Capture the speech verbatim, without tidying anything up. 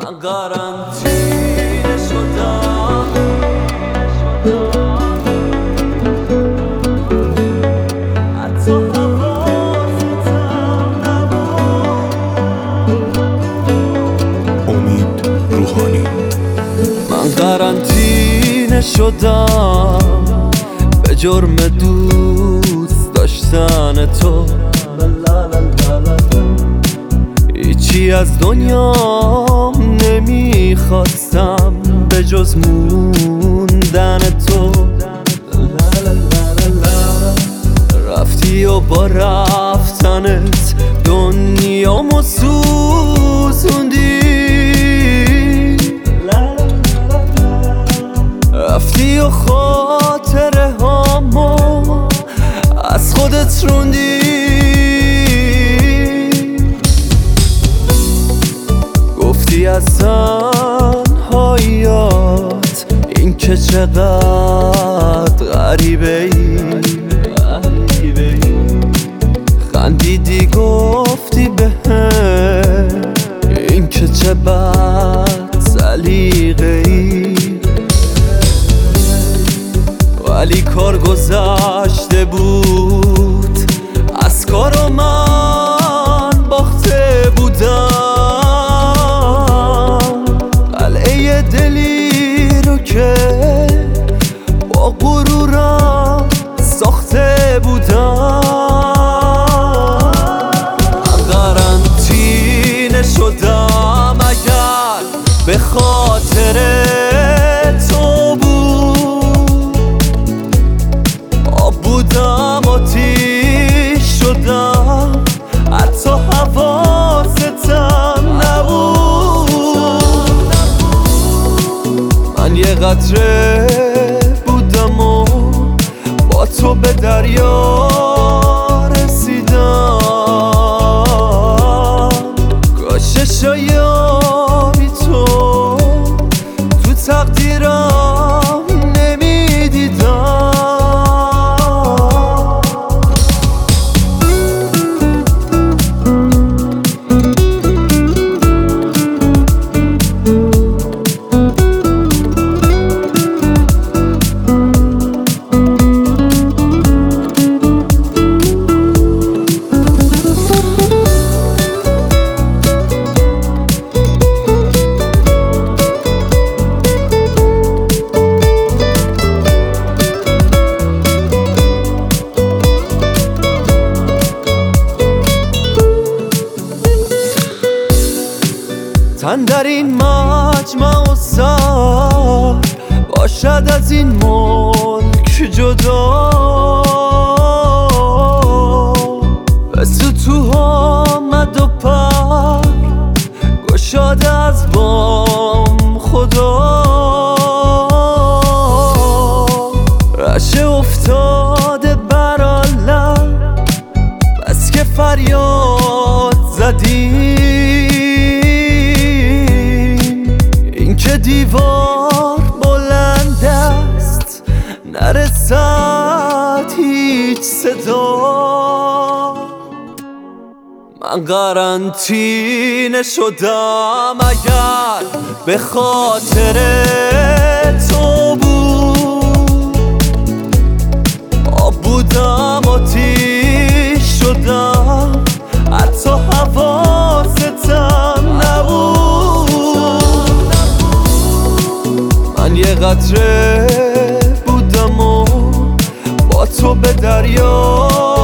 من قرنطینه شدم، حتی حواستم نبود. امید روحانی. من قرنطینه شدم به جرم دوست داشتن تو. هیچی از دنیام نمیخواستم به جز موندن تو. رفتی و با رفتنت دنیامو سوزوندی. رفتی و خاطره هامو از خودت روندی. گفتی از تنهاییات این که چقدر غریبه ای. خندیدی گفتی بهم این که چه بد سلیقه ای. ولی کار گذشته بود از کار و من باخته بودم. قلعه دلی رو که با غرورم ساخته بودم. من قرنطینه شدم اگر به خاطر تو بود. آب بودم آتیش شدم حتی حواستم نبود. من یه قطره بودم و با تو به دریا رسیدم. کاش شایابی تو تو تقدیرم نمیدیدم. تن در این مجمع و سر باشد از این ملک جدا. مثل تو آمد و پر گشاد از بام خدا. رشه افتاده بر عالم بس که فریاد زدیم. که دیوار بلند است نرسد هیچ صدا. من قرنطینه شدم اگر به خاطر تو بود. آب بودم آتیش شدم حتی حواستم نبود. من یه قطره بودم و با تو به دریا